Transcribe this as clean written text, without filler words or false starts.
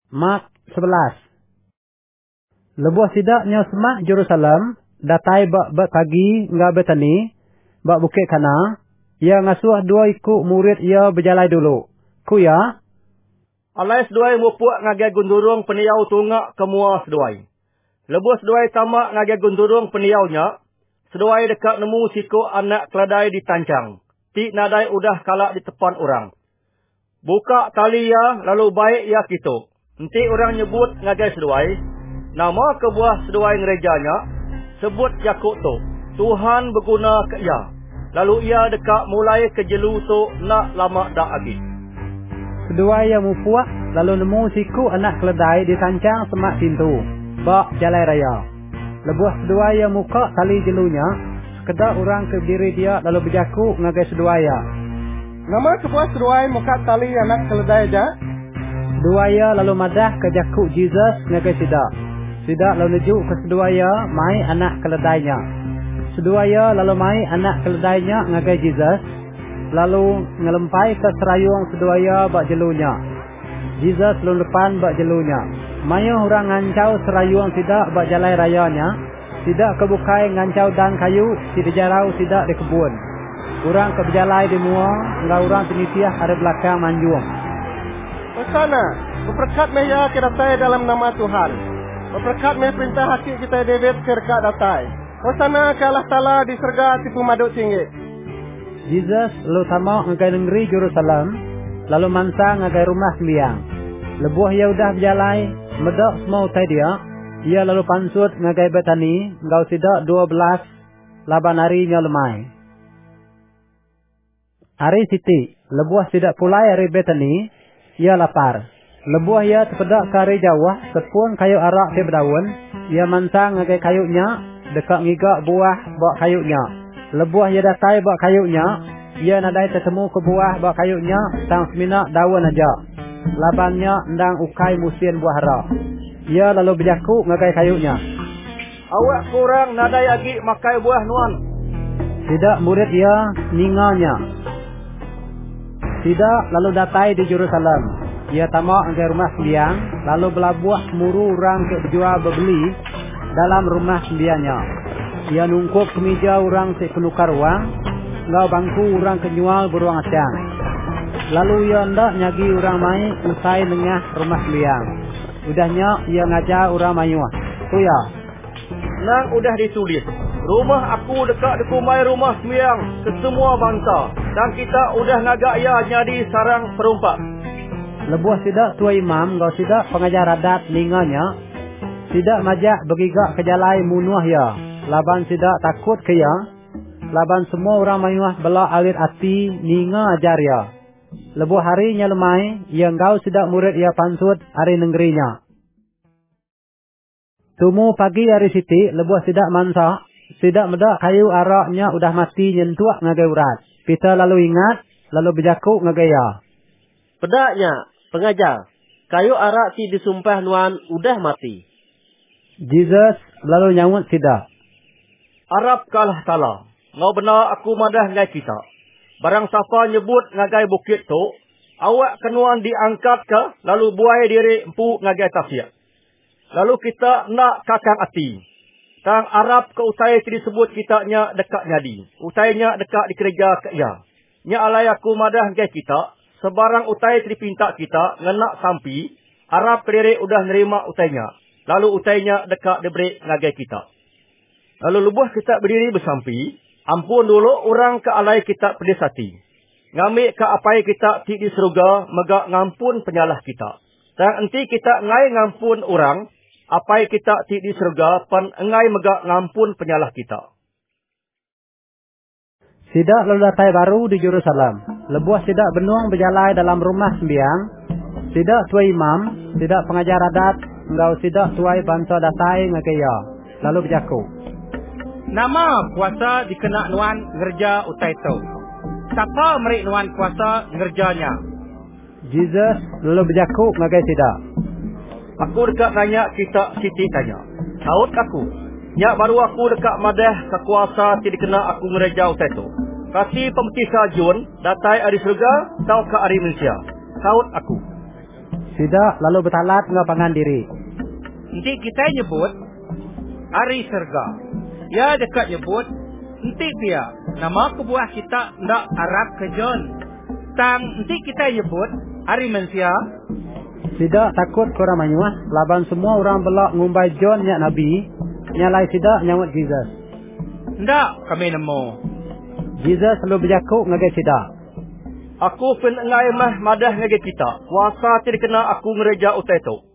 Mak 11. Lebuh sidaknya semak Jerusalem, datai bak pagi ngah Betani, bak Bukit Kana, ia ngasuh dua ikut murid ia berjalan dulu. Kuya, alai seduai mupuak ngagai gundurung peniau tungak kemua seduai. Lebuh seduai tamak ngagai gundurung peniaunya, seduai dekat nemu siku anak keladai ditancang. Ti nadai udah kalak di tepan orang. Buka tali ya, lalu baik ya kituk. Nanti orang nyebut ngagai seduai, nama kebuah seduai ngerejanya, sebut Yakub tu, Tuhan berguna ke ia. Lalu ia dekat mulai kejelu tu nak lama dak lagi. kedua yang mupuak, lalu nemu siku anak keledai ditancang semak pintu, bak jalan raya. Lebuh sedua yang muka tali jelunya, sekedar orang berdiri dia lalu berjaku ngagai seduaya. Nama kebuah seduai muka tali anak keledai aja. Seduaya lalu madah ke jaku Jesus ngagai sidak. Sidak lalu nejuk ke seduaya mai anak keledainya. Seduaya lalu mai anak keledainya ngagai Jesus, lalu ngelempai ke serayung seduaya bak jelunya. Jesus lalu depan bak jelunya. Mayu orang ngancau serayung sidak bak jalai rayanya. Sidak kebukai ngancau dan kayu, tidak jarau sidak di kebun. Orang ke berjalai di mua, enggak orang penitiah ada belakang manjung. Kesana, berkat meya kita datai dalam nama Tuhan. Berkat meya perintah hati kita David kerkat datai. Kesana ke Allah Ta'ala di surga tipu maduk tinggi. Jesus lalu tamak ngagai negeri Jerusalem, lalu mansa ngagai rumah sembiang. Lebuh ia udah berjalai, medak semua utai dia. Ia lalu pansut ngagai Betani, ngau sidak 12 laban harinya lemai. Hari Siti, lebuh sidak pulai hari Betani, ia lapar. Lebuh ia terpedak ke hari Jawa, sepun kayu arak di berdaun, ia mansa ngagai kayunya, dekat ngigak buah bak kayunya. Lebuh ia datai bak kayunya, ia nadai tertemu ke buah bak kayunya, tang seminak daun aja. Labannya endang ukai musim buah hara. Ia lalu berjaku ngagai kayunya. Awak kurang nadai lagi makai buah nuan. Tidak murid ia ninganya. Tidak lalu datai di Jerusalem. Ia tamak ngagai rumah sembiang, lalu belabuah muru orang ke berjual berbeli dalam rumah sembiangnya. Ia nungkup kemeja orang ke penukar uang, ngau bangku orang kenyual beruang asyang. Lalu ia hendak nyagi orang mai usai nengah rumah sembiang. Udahnya ia ngajar orang mayuah. Tu ya. Nang udah ditulis. Rumah aku dekat dekumai rumah sembiang ke semua bangsa. Dan kita udah ngagak ia jadi sarang perumpak. Lebuh sidak tua imam, ngau sidak pengajar adat ninganya. Sidak majak bergigak ke jalai munuah ya. Laban sidak takut ke ya. Laban semua orang mayuah belak alir hati ninga ajar ya. Lebuh harinya lemai, ia engkau sidak murid ia pansut hari negerinya. Tumu pagi hari Siti, lebuh sidak mansa, sidak medak kayu araknya udah mati nyentuak ngagai urat. Kita lalu ingat, lalu berjaku ngagai ya. Pedaknya, pengajar, kayu arak si disumpah nuan udah mati. Jesus lalu nyawut sidak. Arab kalah Ta'ala. Ngau benar aku madah ngai kita. Barang siapa nyebut ngagai bukit tu, awak kenuan diangkat ke, lalu buai diri empu ngagai tafiat. Lalu kita nak kakang hati. Tang Arab ke utai disebut kitanya dekat nyadi. Utainya dekat dikerja ke ia. Nya alai aku madah ngai kita, sebarang utai dipinta kita, ngenak sampi, Arab kediri udah nerima utainya. Lalu utainya dekat diberi ngagai kita. Lalu lebuh kita berdiri bersampi, ampun dulu orang ke alai kita pedis hati. Ngambil ke apai kita ti di surga, megak ngampun penyalah kita. Dan nanti kita ngai ngampun orang, apai kita ti di surga, pan ngai megak ngampun penyalah kita. Sidak lalu datai baru di Jerusalem. Lebuh sidak benuang berjalai dalam rumah sembiang. Sidak tua imam, sidak pengajar adat, engkau sidak tuai bangsa datai ngagaya. Lalu berjaku. Nama puasa dikena nuan ngerja utai tu. Siapa merik nuan puasa ngerjanya? Jesus lalu berjaku ngagai sidak. Aku dekat nanya kita Siti tanya. Saud aku. Nyak baru aku dekat madah kekuasa ti dikena aku ngereja utai tu. Kasih pemerintah Jun datai hari surga tau ke hari Malaysia. Saud aku. Sida lalu bertalat ngapangan diri. Nanti kita nyebut hari serga. Ya dekat nyebut nanti dia nama kebuah kita ndak Arab kejon. Tang nanti kita nyebut hari Malaysia. Sida takut korang manyuah. Laban semua orang belak ngumbai John nyak Nabi. Nyalai sida nyawat Jesus. Ndak kami nemu. Jesus selalu berjakuk ngagai sida. Aku penengai mah madah ngagai kita. Kuasa tidak kena aku ngereja utai tu.